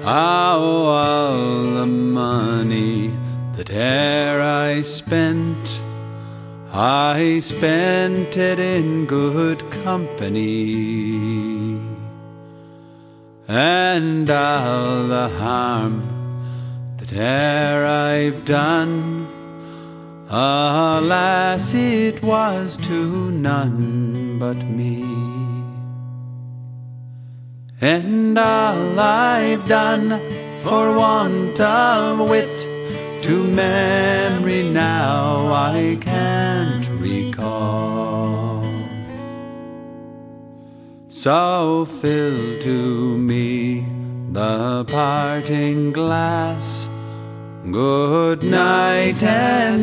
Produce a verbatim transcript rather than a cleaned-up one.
Oh, all the money that e'er I spent, I spent it in good company, and all the harm that e'er I've done, alas, it was to none but me. And all I've done for want of wit, to memory now I can't recall. So fill to me the parting glass, good night and